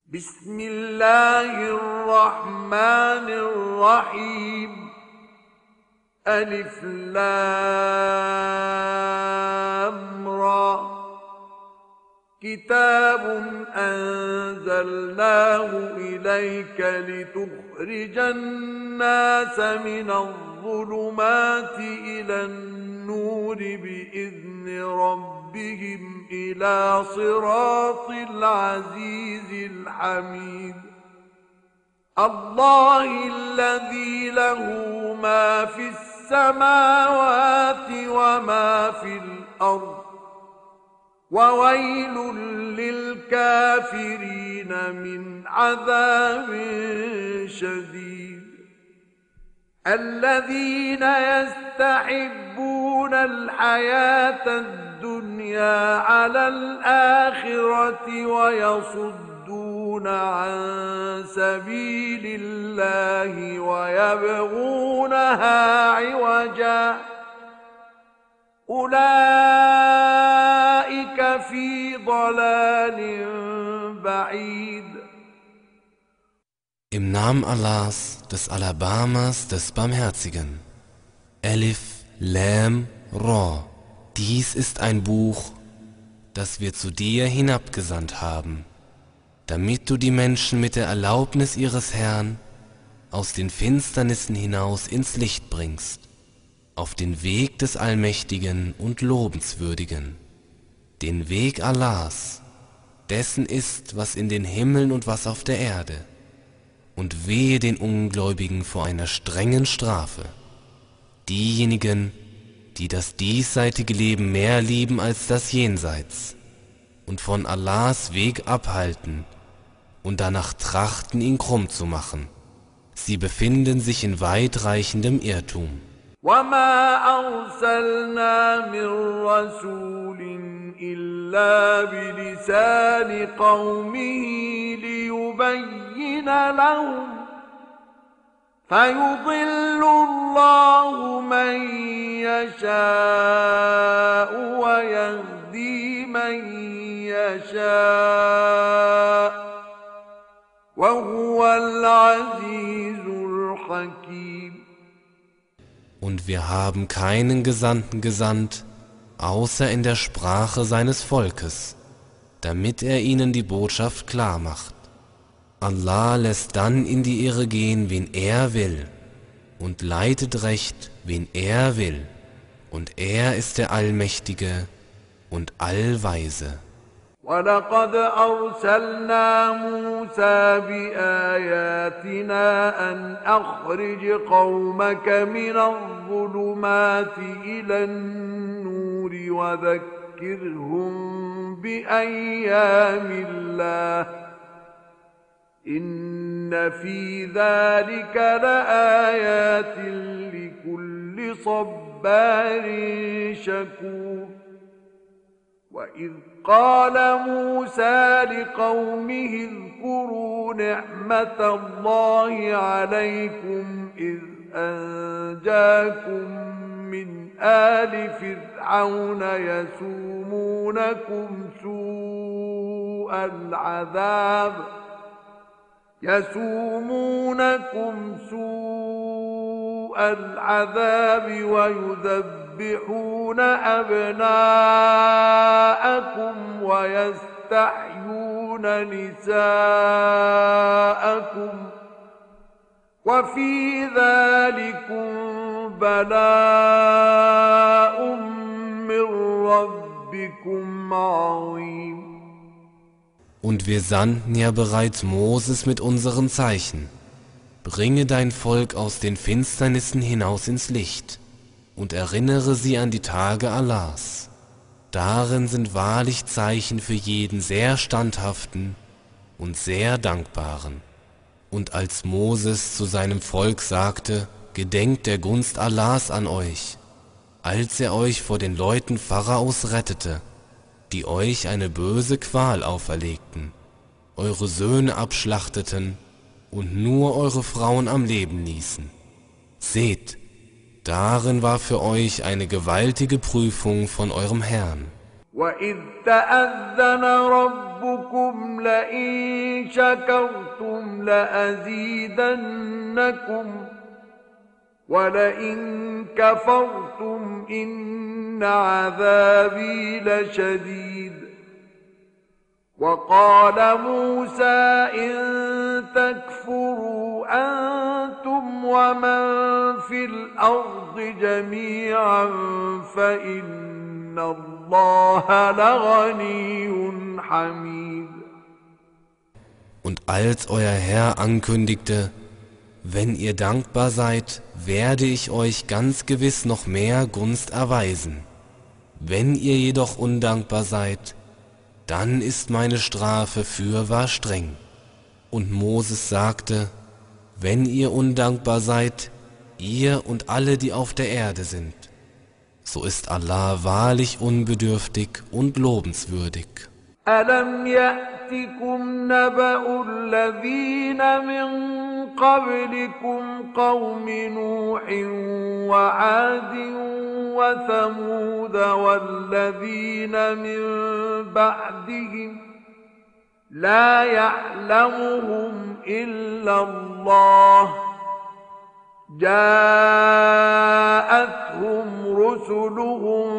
بسم الله الرحمن الرحيم ألف لام را كتاب أنزلناه إليك لتخرج الناس من الظلمات إلى النور بإذن ربهم إلى صراط العزيز الحميد الله الذي له ما في السماوات وما في الأرض وويل للكافرين من عذاب شديد الذين يستحبون الحياة الدنيا على الآخرة ويصدون عن سبيل الله ويبغونها عوجا أولئك في ضلال بعيد. Im Namen Allahs, des Alabamas, des Barmherzigen. Elif, Lam, Ra. Dies ist ein Buch, das wir zu dir hinabgesandt haben, damit du die Menschen mit der Erlaubnis ihres Herrn aus den Finsternissen hinaus ins Licht bringst, auf den Weg des Allmächtigen und Lobenswürdigen, den Weg Allahs, dessen ist, was in den Himmeln und was auf der Erde. Und wehe den Ungläubigen vor einer strengen Strafe. Diejenigen, die das diesseitige Leben mehr lieben als das Jenseits und von Allahs Weg abhalten und danach trachten, ihn krumm zu machen. Sie befinden sich in weitreichendem Irrtum. وما أرسلنا من رسول إلا بلسان قومه ليبين لهم فيضل الله من يشاء ويهدي من يشاء وهو العزيز الحكيم. Und wir haben keinen Gesandten gesandt, außer in der Sprache seines Volkes, damit er ihnen die Botschaft klar macht. Allah lässt dann in die Irre gehen, wen er will, und leitet recht, wen er will, und er ist der Allmächtige und Allweise. وَلَقَدْ أَرْسَلْنَا مُوسَى بِآيَاتِنَا أَنْ أَخْرِجْ قَوْمَكَ مِنَ الظُّلُمَاتِ إِلَى النُّورِ وَذَكِّرْهُم بِأَيَّامِ اللَّهِ إِنَّ فِي ذَلِكَ لَآيَاتٍ لِكُلِّ صَبَّارٍ شَكُورٍ. وَإِذْ قال موسى لقومه اذكروا نعمة الله عليكم إذ أنجاكم من آل فرعون يسومونكم سوء العذاب ويذبحون أبناءكم ويستحيون نساءكم وفي ذلكم بلاء من ربكم عظيم. Und wir sandten ja bereits Moses mit unseren Zeichen. Bringe dein Volk aus den Finsternissen hinaus ins Licht und erinnere sie an die Tage Allahs. Darin sind wahrlich Zeichen für jeden sehr Standhaften und sehr Dankbaren. Und als Moses zu seinem Volk sagte, gedenkt der Gunst Allahs an euch, als er euch vor den Leuten Pharaos rettete, die euch eine böse Qual auferlegten, eure Söhne abschlachteten und nur eure Frauen am Leben ließen. Seht, darin war für euch eine gewaltige Prüfung von eurem Herrn. وإذ تأذن ربكم لئن شكرتم لأزيدنكم ولئن كفرتم إن عذابي لشديد وقال موسى إن تكفروا أنتم ومن في الأرض جميعا فإن الله لغني حميد. Und als euer Herr ankündigte, wenn ihr dankbar seid, werde ich euch ganz gewiss noch mehr Gunst erweisen. Wenn ihr jedoch undankbar seid, dann ist meine Strafe fürwahr streng. Und Moses sagte, wenn ihr undankbar seid, ihr und alle, die auf der Erde sind, so ist Allah wahrlich unbedürftig und lobenswürdig. ألم يأتكم نبأ الذين من قبلكم قوم نوح وعاد وثمود والذين من بعدهم لا يعلمهم إلا الله جاءتهم رسلهم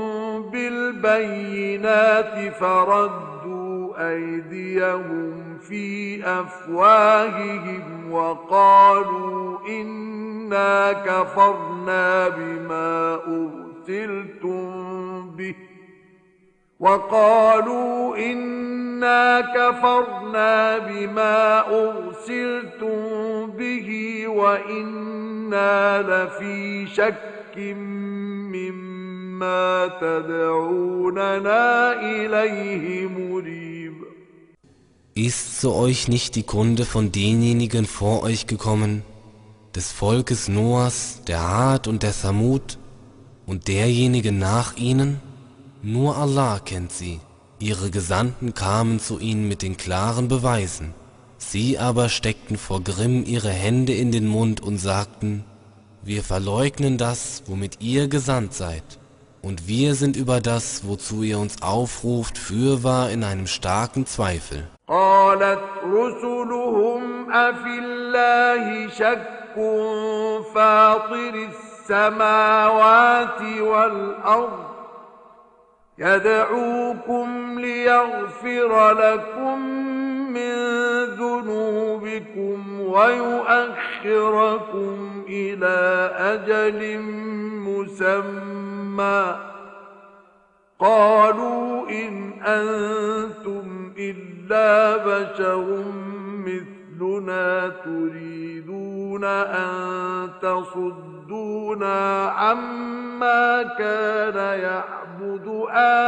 بالبينات فردوا أيديهم في أفواههم وقالوا إنا كفرنا بما أرسلتم به وإنا لفي شك مما تدعوننا إليه مريب. Ist zu euch nicht die Kunde von denjenigen vor euch gekommen, des Volkes Noahs, der Ad und der Thamud und derjenigen nach ihnen? Nur Allah kennt sie. Ihre Gesandten kamen zu ihnen mit den klaren Beweisen. Sie aber steckten vor Grimm ihre Hände in den Mund und sagten, wir verleugnen das, womit ihr gesandt seid, und wir sind über das, wozu ihr uns aufruft, fürwahr in einem starken Zweifel. قالت رسلهم أفي الله شك فاطر السماوات والأرض يدعوكم ليغفر لكم من ذنوبكم ويؤخركم إلى أجل مسمى قالوا إن أنتم إلا بشر مثلنا تريدون أن تصدونا عما كان يعبد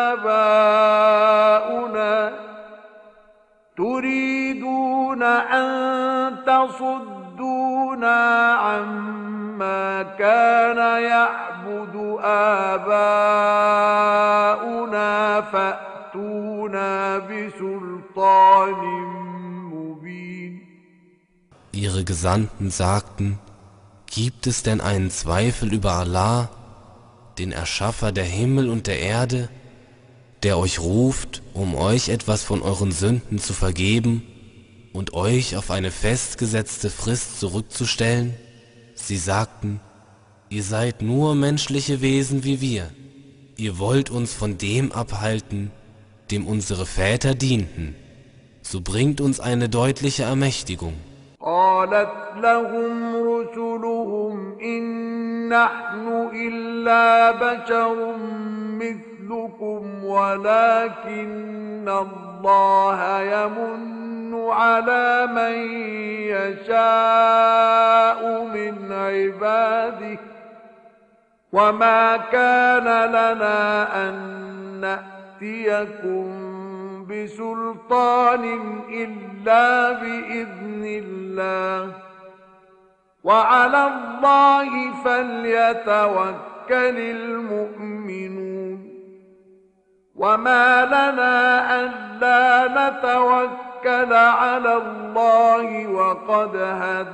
آباؤنا فأتونا بسلطان مبين. Ihre Gesandten sagten, gibt es denn einen Zweifel über Allah, den Erschaffer der Himmel und der Erde, der euch ruft, um euch etwas von euren Sünden zu vergeben und euch auf eine festgesetzte Frist zurückzustellen? Sie sagten, ihr seid nur menschliche Wesen wie wir. Ihr wollt uns von dem abhalten, dem unsere Väter dienten. So bringt uns eine deutliche Ermächtigung. قالت لهم رسلهم إن نحن إلا بشر مثلكم ولكن الله يمن على من يشاء من عباده وما كان لنا أن نأتيكم بسلطان إلا بإذن الله وعلى الله فليتوكل المؤمنون وما لنا ألا نتوكل على الله وقد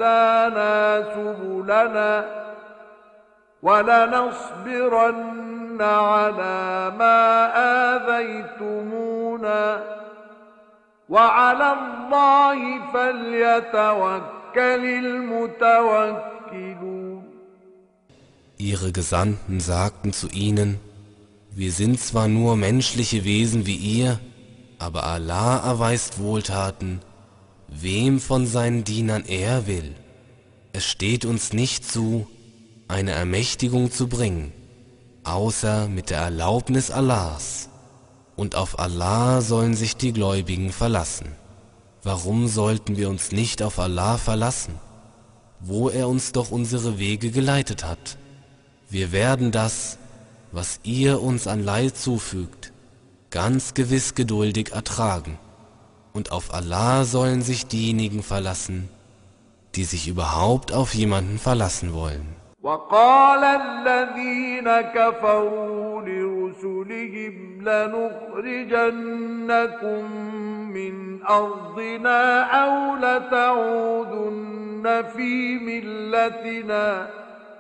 هدانا سبلنا ولنصبرن على ما آذيتمونا وعلى الله فليتوكل المتوكلون. Ihre Gesandten sagten zu ihnen: Wir sind zwar nur menschliche Wesen wie ihr, aber Allah erweist Wohltaten, wem von seinen Dienern er will. Es steht uns nicht zu, eine Ermächtigung zu bringen, außer mit der Erlaubnis Allahs. Und auf Allah sollen sich die Gläubigen verlassen. Warum sollten wir uns nicht auf Allah verlassen, wo er uns doch unsere Wege geleitet hat? Wir werden das, was ihr uns an Leid zufügt, ganz gewiss geduldig ertragen. Und auf Allah sollen sich diejenigen verlassen, die sich überhaupt auf jemanden verlassen wollen. وقال الذين كفروا لرسلهم لنخرجنكم من أرضنا أو لتعودن في ملتنا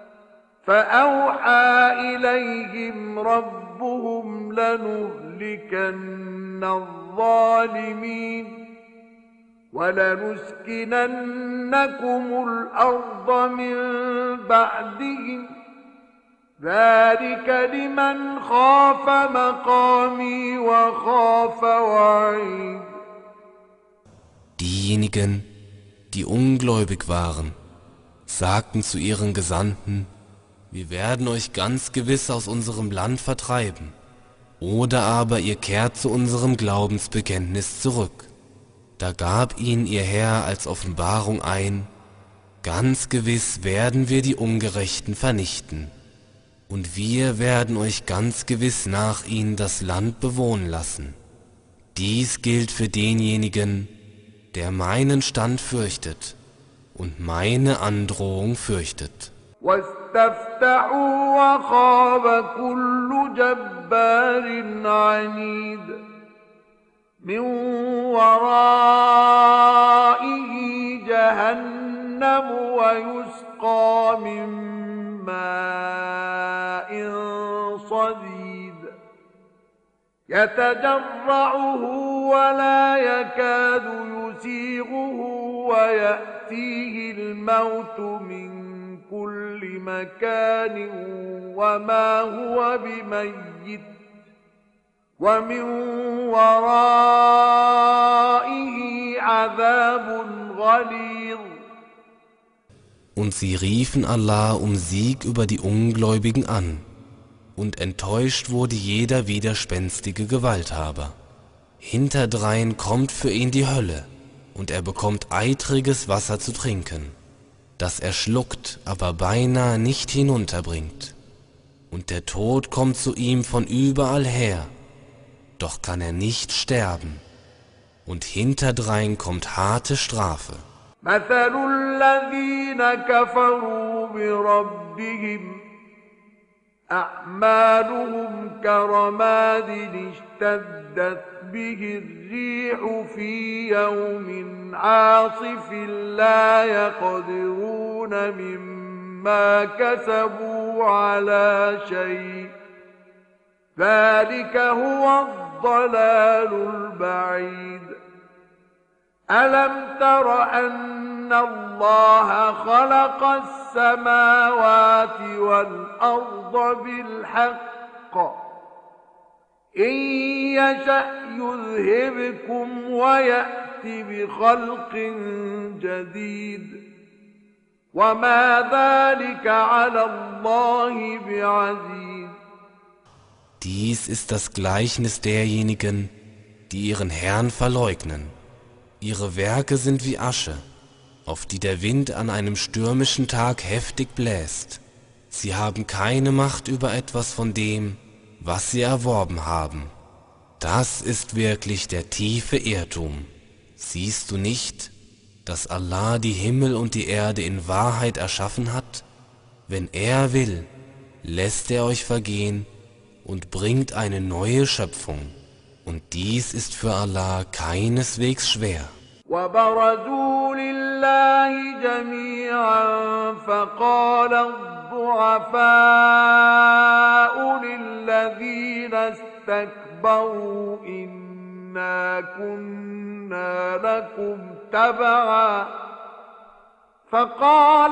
فأوحى إليهم ربهم لنهلكن الظالمين ولنسكننكم الأرض من بعدهم ذلك لمن خاف مقامي وخاف وعيد. Diejenigen, die ungläubig waren, sagten zu ihren Gesandten: Wir werden euch ganz gewiss aus unserem Land vertreiben, oder aber ihr kehrt zu unserem Glaubensbekenntnis zurück. Da gab ihnen ihr Herr als Offenbarung ein: Ganz gewiss werden wir die Ungerechten vernichten, und wir werden euch ganz gewiss nach ihnen das Land bewohnen lassen. Dies gilt für denjenigen, der meinen Stand fürchtet und meine Androhung fürchtet. واستفتحوا وخاب كل جبار عنيد من ورائه جهنم ويسقى من ماء صديد يتجرعه ولا يكاد يسيغه ويأتيه الموت من كل مكان وما هو بميت ومن ورائه عذاب غليظ. Und sie riefen Allah um Sieg über die Ungläubigen an, und enttäuscht wurde jeder widerspenstige Gewalthaber. Hinterdrein kommt für ihn die Hölle, und er bekommt eitriges Wasser zu trinken, das er schluckt, aber beinahe nicht hinunterbringt. Und der Tod kommt zu ihm von überall her, doch kann er nicht sterben, und hinterdrein kommt harte Strafe. مثل الذين كفروا بربهم أعمالهم كرماد اشتدت به الريح في يوم عاصف لا يقدرون مما كسبوا على شيء ذلك هو الضلال البعيد. ألم تر أن الله خلق السماوات والأرض بالحق إن يشأ يذهبكم ويأت بخلق جديد وما ذلك على الله بعزيز. Dies ist das Gleichnis derjenigen, die ihren Herrn verleugnen. Ihre Werke sind wie Asche, auf die der Wind an einem stürmischen Tag heftig bläst. Sie haben keine Macht über etwas von dem, was sie erworben haben. Das ist wirklich der tiefe Irrtum. Siehst du nicht, dass Allah die Himmel und die Erde in Wahrheit erschaffen hat? Wenn er will, lässt er euch vergehen und bringt eine neue Schöpfung. Und dies ist für Allah keineswegs schwer. وبرزوا لله جميعا فقال الضعفاء للذين الذين استكبروا إنا كنا لكم تبعا فقال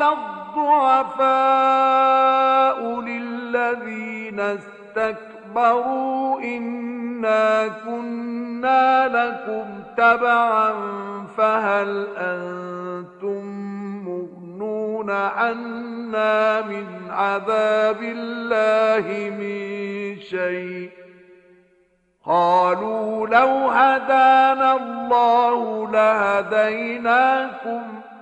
الضعفاء للذين استكبروا إنا كنا لكم تبعا فهل أنتم مغنون عنا من عذاب الله من شيء قالوا لو هدانا الله لهديناكم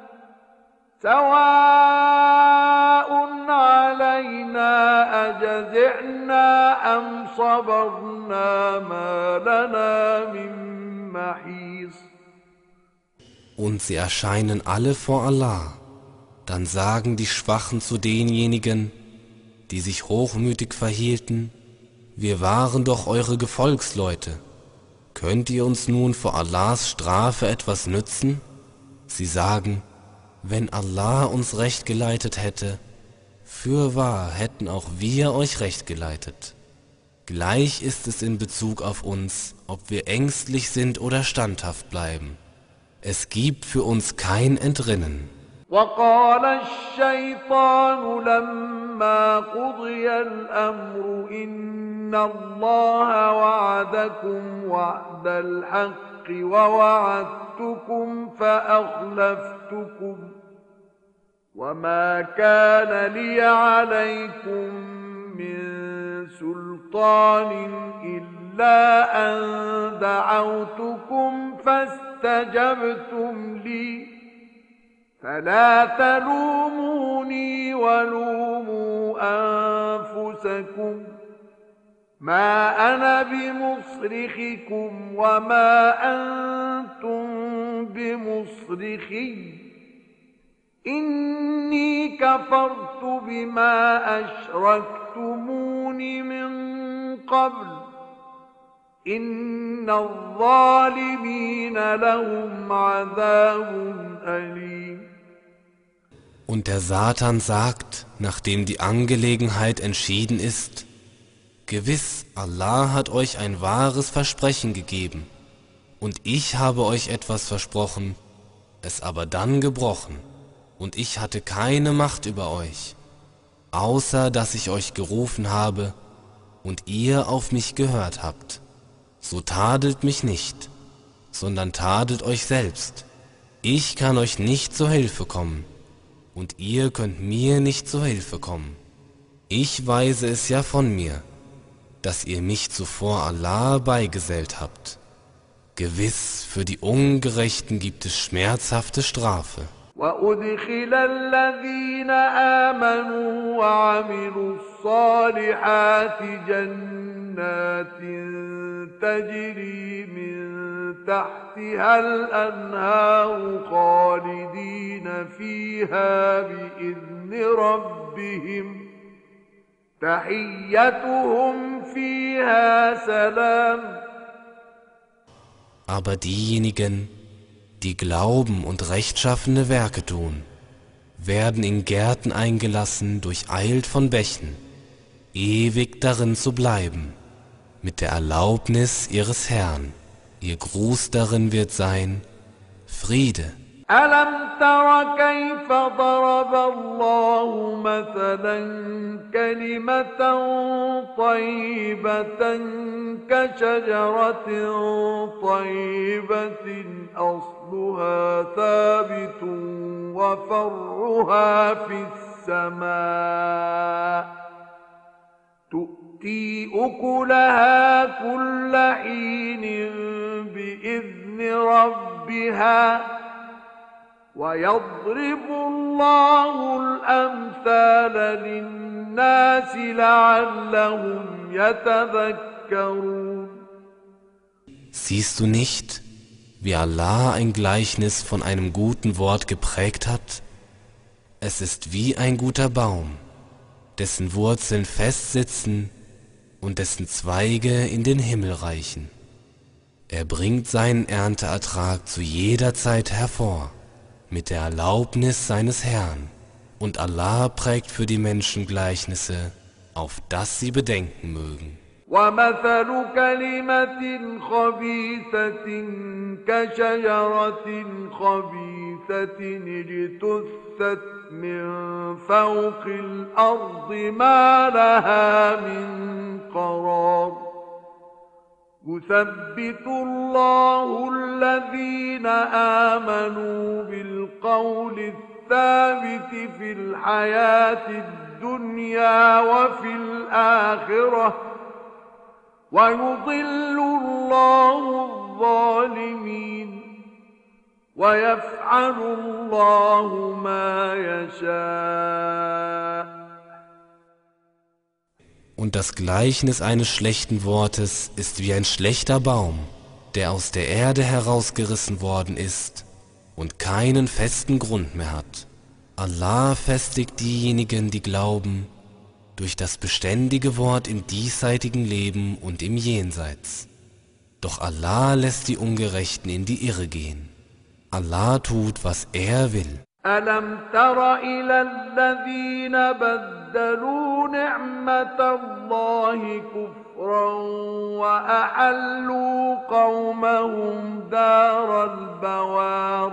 سواء علينا أجزعنا أم صبرنا ما لنا من محيص. Und sie erscheinen alle vor Allah. Dann sagen die Schwachen zu denjenigen, die sich hochmütig verhielten: Wir waren doch eure Gefolgsleute. Könnt ihr uns nun vor Allahs Strafe etwas nützen? Sie sagen: Wenn Allah uns recht geleitet hätte, fürwahr hätten auch wir euch recht geleitet. Gleich ist es in Bezug auf uns, ob wir ängstlich sind oder standhaft bleiben. Es gibt für uns kein Entrinnen. وقال الشيطان لما قضي الأمر إن الله وعدكم وعد الحق ووعدتكم فأخلفتكم وما كان لي عليكم من سلطان إلا أن دعوتكم فاستجبتم لي فلا تلوموني ولوموا أنفسكم ما أنا بمصرخكم وما أنتم بمصرخي إني كفرت بما أشركتمون من قبل إن الظالمين لهم عذاب أليم. Und der Satan sagt, nachdem die Angelegenheit entschieden ist: Gewiss, Allah hat euch ein wahres Versprechen gegeben, und ich habe euch etwas versprochen, es aber dann gebrochen, und ich hatte keine Macht über euch, außer dass ich euch gerufen habe und ihr auf mich gehört habt. So tadelt mich nicht, sondern tadelt euch selbst. Ich kann euch nicht zur Hilfe kommen, und ihr könnt mir nicht zur Hilfe kommen. Ich weise es ja von mir, dass ihr mich zuvor Allah beigesellt habt. Gewiss, für die Ungerechten gibt es schmerzhafte Strafe. وأدخل الذين آمنوا وعملوا الصالحات جنات تجري من تحتها الأنهار خالدين فيها بإذن ربهم تحيتهم فيها سلام. Aber diejenigen, die glauben und rechtschaffene Werke tun, werden in Gärten eingelassen, durcheilt von Bächen, ewig darin zu bleiben, mit der Erlaubnis ihres Herrn. Ihr Gruß darin wird sein: Friede. ألم تر كيف ضرب الله مثلا كلمة طيبة كشجرة طيبة أصلها ثابت وفرعها في السماء تؤتي أكلها كل حين بإذن ربها ويضرب الله الأمثال للناس لعلهم يتذكرون. Siehst du nicht, wie Allah ein Gleichnis von einem guten Wort geprägt hat? Es ist wie ein guter Baum, dessen Wurzeln fest sitzen und dessen Zweige in den Himmel reichen. Er bringt seinen Ernteertrag zu jeder Zeit hervor, mit der Erlaubnis seines Herrn, und Allah prägt für die Menschen Gleichnisse, auf dass sie bedenken mögen. ومثل كلمة خبيثة كشجرة خبيثة اجتثت من فوق الأرض ما لها من قرار يثبت الله الذين آمنوا بالقول الثابت في الحياة الدنيا وفي الآخرة ويضل الله الظالمين ويفعل الله ما يشاء. Und das Gleichnis eines schlechten Wortes ist wie ein schlechter Baum, der aus der Erde herausgerissen worden ist und keinen festen Grund mehr hat. Allah festigt diejenigen, die glauben, durch das beständige Wort im diesseitigen Leben und im Jenseits. Doch Allah lässt die Ungerechten in die Irre gehen. Allah tut, was er will. ألم تر إلى الذين بدلوا نعمة الله كفرا وأحلوا قومهم دار البوار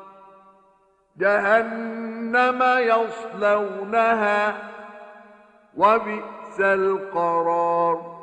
جهنم يصلونها وبئس القرار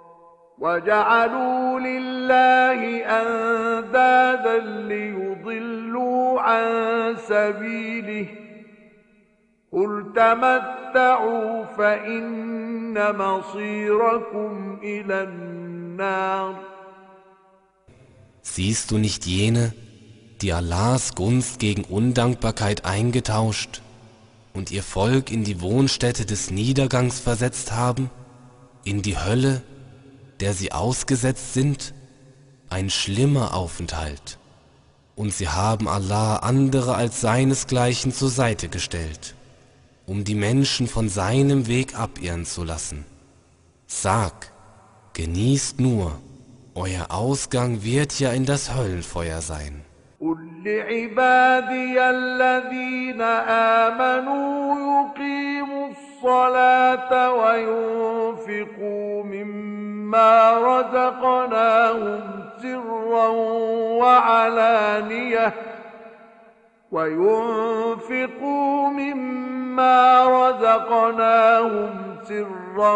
وجعلوا لله أندادا ليضلوا عن سبيله قل تمتعوا فإن مصيركم إلى النار. Siehst du nicht jene, die Allahs Gunst gegen Undankbarkeit eingetauscht und ihr Volk in die Wohnstätte des Niedergangs versetzt haben, in die Hölle, der sie ausgesetzt sind, ein schlimmer Aufenthalt. Und sie haben Allah andere als seinesgleichen zur Seite gestellt, um die Menschen von seinem Weg abirren zu lassen. Sag, genießt nur, euer Ausgang wird ja in das Höllenfeuer sein. قل لعبادي الذين آمنوا يقيموا الصلاة وينفقوا مما رزقناهم سرا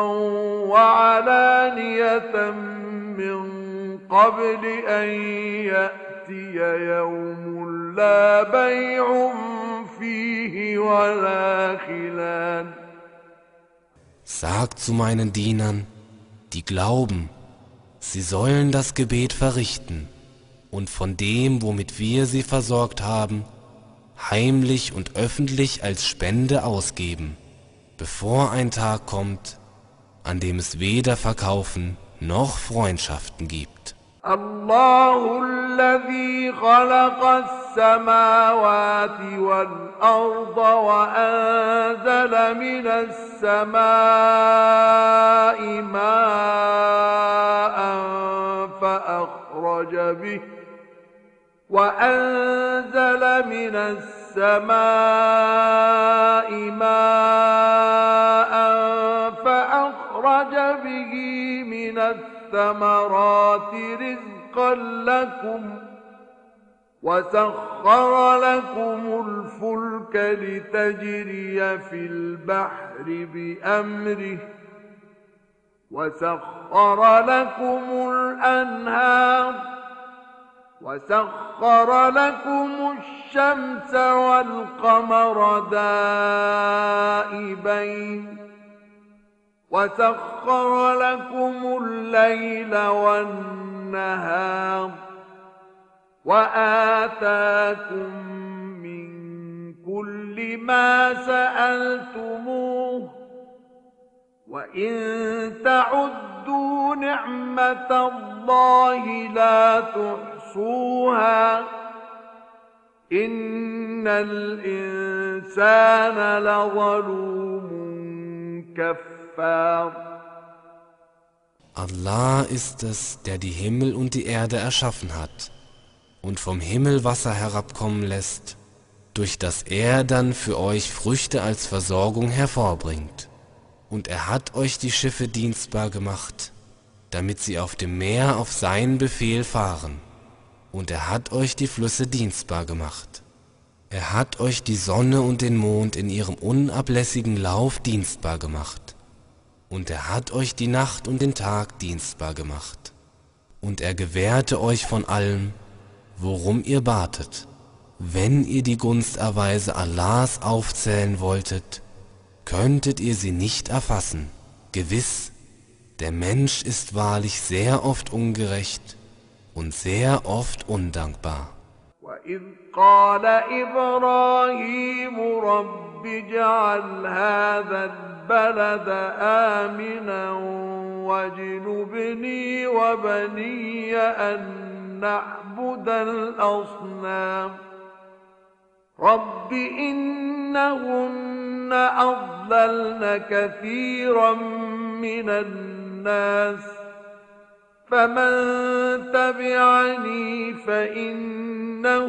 وعلانية من قبل أن يأتي يوم لا بيع فيه ولا خلال. Sagt zu meinen Dienern, die glauben, sie sollen das Gebet verrichten und von dem, womit wir sie versorgt haben, heimlich und öffentlich als Spende ausgeben, bevor ein Tag kommt, an dem es weder Verkaufen noch Freundschaften gibt. الله الذي خلق السماوات والأرض وأنزل من السماء ماء فأخرج به من الثمرات رزقا لكم وسخر لكم الفلك لتجري في البحر بأمره وسخر لكم الأنهار وسخر لكم الشمس والقمر دائبين وسخر لكم الليل والنهار وآتاكم من كل ما سألتموه وإن تعدوا نعمة الله لا تحصوها إن الإنسان لظلوم كفار. Allah ist es, der die Himmel und die Erde erschaffen hat und vom Himmel Wasser herabkommen lässt, durch das er dann für euch Früchte als Versorgung hervorbringt. Und er hat euch die Schiffe dienstbar gemacht, damit sie auf dem Meer auf seinen Befehl fahren. Und er hat euch die Flüsse dienstbar gemacht. Er hat euch die Sonne und den Mond in ihrem unablässigen Lauf dienstbar gemacht. Und er hat euch die Nacht und den Tag dienstbar gemacht. Und er gewährte euch von allem, worum ihr batet. Wenn ihr die Gunsterweise Allahs aufzählen wolltet, könntet ihr sie nicht erfassen. Gewiss, der Mensch ist wahrlich sehr oft ungerecht und sehr oft undankbar. وإذ قال إبراهيم رب اجعل هذا البلد آمنا واجنبني وبني أن نعبد الأصنام رب إنهن أضللن كثيرا من الناس فمن تبعني فإنه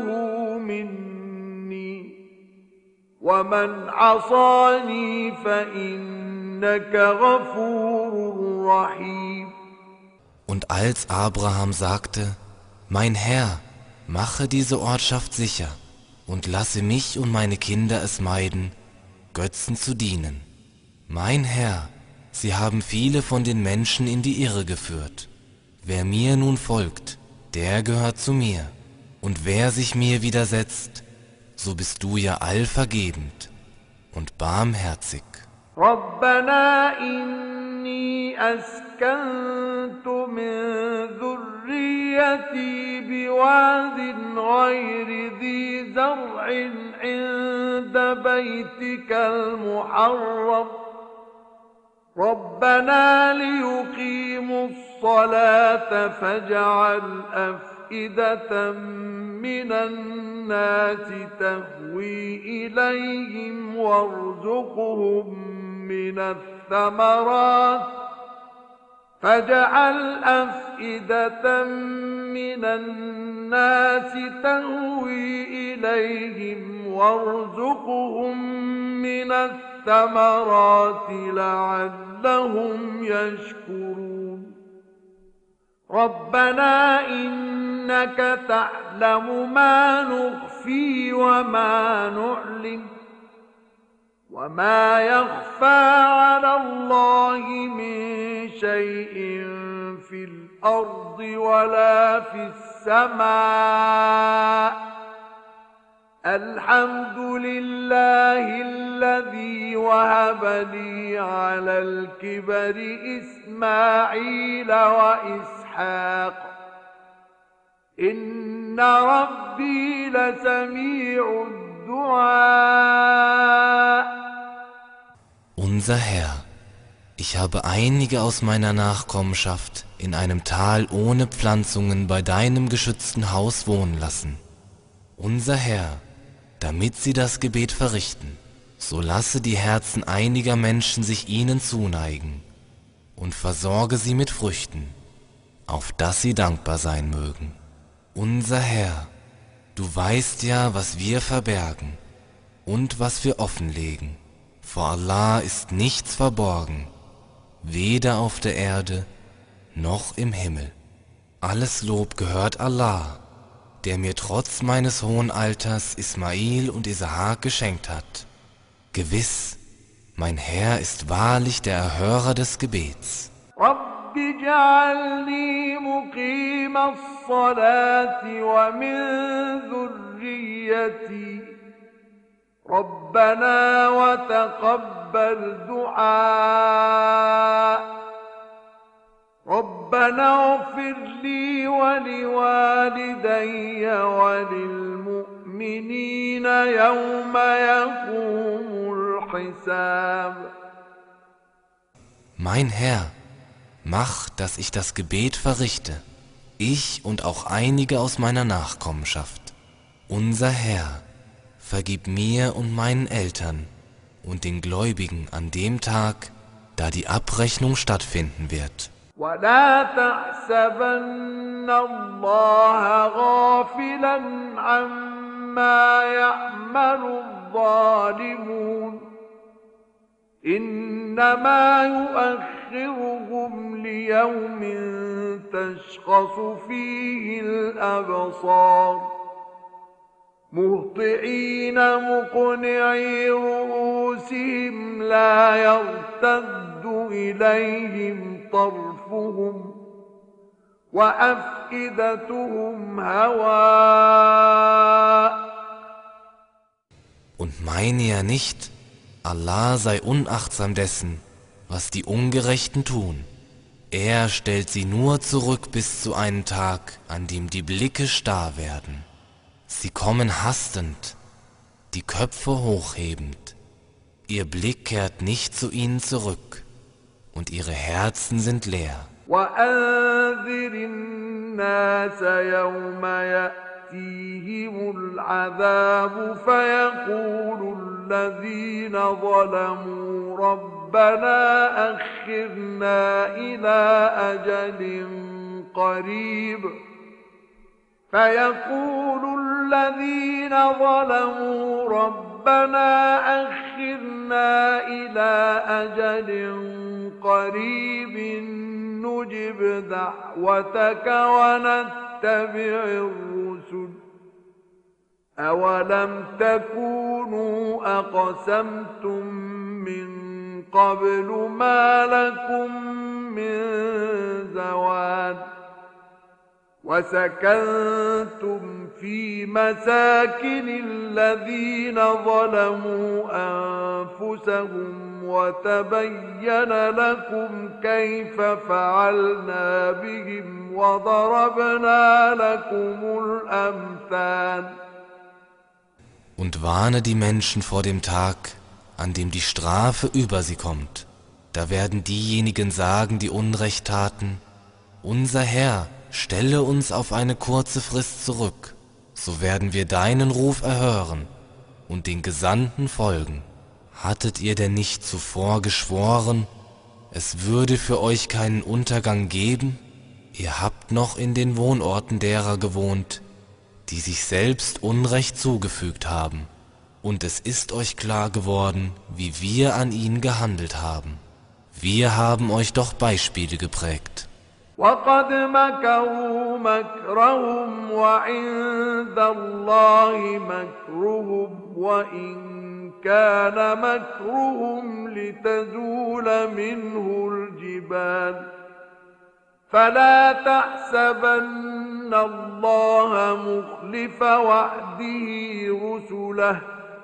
مني ومن عصاني فإنك غفور رحيم. Und als Abraham sagte, mein Herr, mache diese Ortschaft sicher und lasse mich und meine Kinder es meiden, Götzen zu dienen. Mein Herr, sie haben viele von den Menschen in die Irre geführt. Wer mir nun folgt, der gehört zu mir, und wer sich mir widersetzt, so bist du ja allvergebend und barmherzig. ربنا إني أسكنت من ذريتي بواد غير ذي زرع عند بيتك المحرم ربنا ليقيموا الصلاة فاجعل أفئدة من الناس تهوي إليهم وارزقهم من الثمرات فاجعل أفئدة من الناس تهوي إليهم وارزقهم من الثمرات لعلهم يشكرون ربنا إنك تعلم ما نخفي وما نعلن وما يخفى على الله من شيء في الأرض ولا في السماء الحمد لله الذي وهب لي على الكبر إسماعيل وإسحاق إن ربي لسميع الدعاء. Unser Herr, ich habe einige aus meiner Nachkommenschaft in einem Tal ohne Pflanzungen bei deinem geschützten Haus wohnen lassen. Unser Herr, damit sie das Gebet verrichten, so lasse die Herzen einiger Menschen sich ihnen zuneigen und versorge sie mit Früchten, auf dass sie dankbar sein mögen. Unser Herr, du weißt ja, was wir verbergen und was wir offenlegen. Vor Allah ist nichts verborgen, weder auf der Erde noch im Himmel. Alles Lob gehört Allah, der mir trotz meines hohen Alters Ismail und Isaak geschenkt hat. Gewiss, mein Herr ist wahrlich der Erhörer des Gebets. رب اجعلني مقيم الصلاة ومن ذريتي ربنا وتقبل دعاء ربنا اغفر لي ولوالدي وللمؤمنين يوم يقوم الحساب. Mein Herr, mach, dass ich das Gebet verrichte, ich und auch einige aus meiner Nachkommenschaft. Unser Herr, vergib mir und meinen Eltern und den Gläubigen an dem Tag, da die Abrechnung stattfinden wird. ولا تحسبن الله غافلا عما يعمل الظالمون إنما يؤخرهم يؤخرهم ليوم تشخص فيه الأبصار مهطعين مقنعي رؤوسهم لا يرتد إليهم طرفهم وأفئدتهم هواء. Und meine ja nicht, Allah sei unachtsam dessen, was die Ungerechten tun. Er stellt sie nur zurück bis zu einem Tag, an dem die Blicke starr werden. Sie kommen hastend, die Köpfe hochhebend. Ihr Blick kehrt nicht zu ihnen zurück und ihre Herzen sind leer. وأنذر الناس يوم يأتيهم العذاب فيقول الذين ظلموا ربنا أخرنا إلى أجل قريب فيقول الذين ظلموا ربنا أخرنا إلى أجل قريب نجب دعوتك ونتبع الرسل أولم تكونوا أقسمتم من قبل ما لكم من زوال وسكنتم في مساكن الذين ظلموا أنفسهم وتبين لكم كيف فعلنا بهم وضربنا لكم الأمثال. Und warne die Menschen vor dem Tag, an dem die Strafe über sie kommt. Da werden diejenigen sagen, die Unrecht taten: Unser Herr, stelle uns auf eine kurze Frist zurück, so werden wir deinen Ruf erhören und den Gesandten folgen. Hattet ihr denn nicht zuvor geschworen, es würde für euch keinen Untergang geben? Ihr habt noch in den Wohnorten derer gewohnt, die sich selbst Unrecht zugefügt haben, und es ist euch klar geworden, wie wir an ihnen gehandelt haben. Wir haben euch doch Beispiele geprägt. وقد مكروا مكرهم وعند الله مكرهم وإن كان مكرهم لتزول منه الجبال فلا تحسبن الله مخلف وعده رسله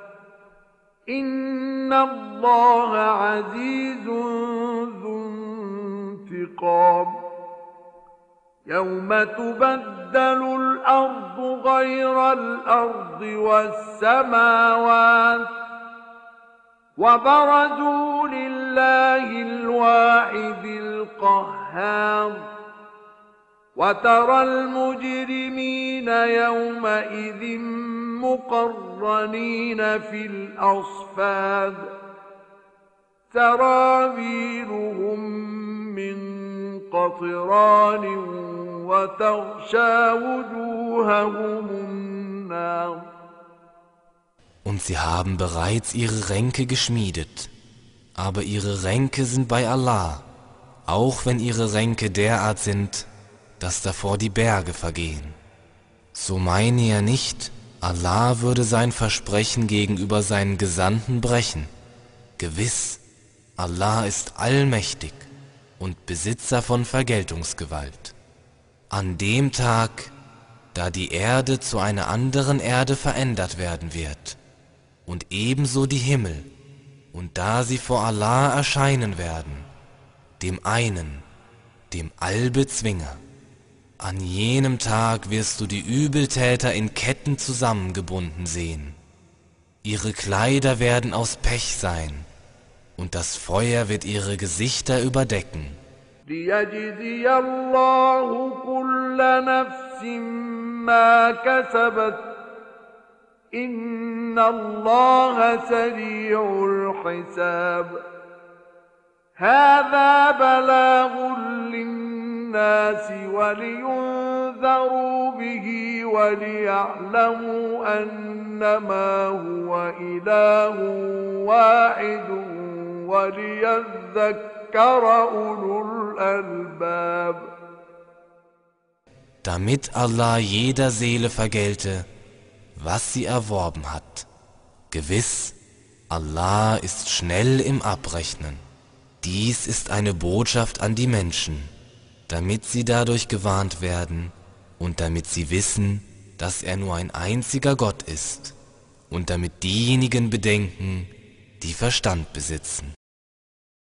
إن الله عزيز ذو انتقام يوم تبدل الأرض غير الأرض والسماوات وبرزوا لله الواحد القهار وترى المجرمين يومئذ مقرنين في الأصفاد سرابيلهم من قطران وتغشى وجوههم النار. Und sie haben bereits ihre Ränke geschmiedet, aber ihre Ränke sind bei Allah, auch wenn ihre Ränke derart sind, dass davor die Berge vergehen. So meine ja nicht, Allah würde sein Versprechen gegenüber seinen Gesandten brechen. Gewiss, Allah ist allmächtig und Besitzer von Vergeltungsgewalt. An dem Tag, da die Erde zu einer anderen Erde verändert werden wird, und ebenso die Himmel, und da sie vor Allah erscheinen werden, dem einen, dem Allbezwinger. An jenem Tag wirst du die Übeltäter in Ketten zusammengebunden sehen. Ihre Kleider werden aus Pech sein, und das Feuer wird ihre Gesichter überdecken. ليجزي الله كل نفس ما كسبت إن الله سريع الحساب هذا بلاغ للناس ولينذروا به وليعلموا أنما هو إله واحد وليذكروا أولو الألباب. Damit Allah jeder Seele vergelte, was sie erworben hat. Gewiss, Allah ist schnell im Abrechnen. Dies ist eine Botschaft an die Menschen, damit sie dadurch gewarnt werden und damit sie wissen, dass er nur ein einziger Gott ist und damit diejenigen bedenken, die Verstand besitzen.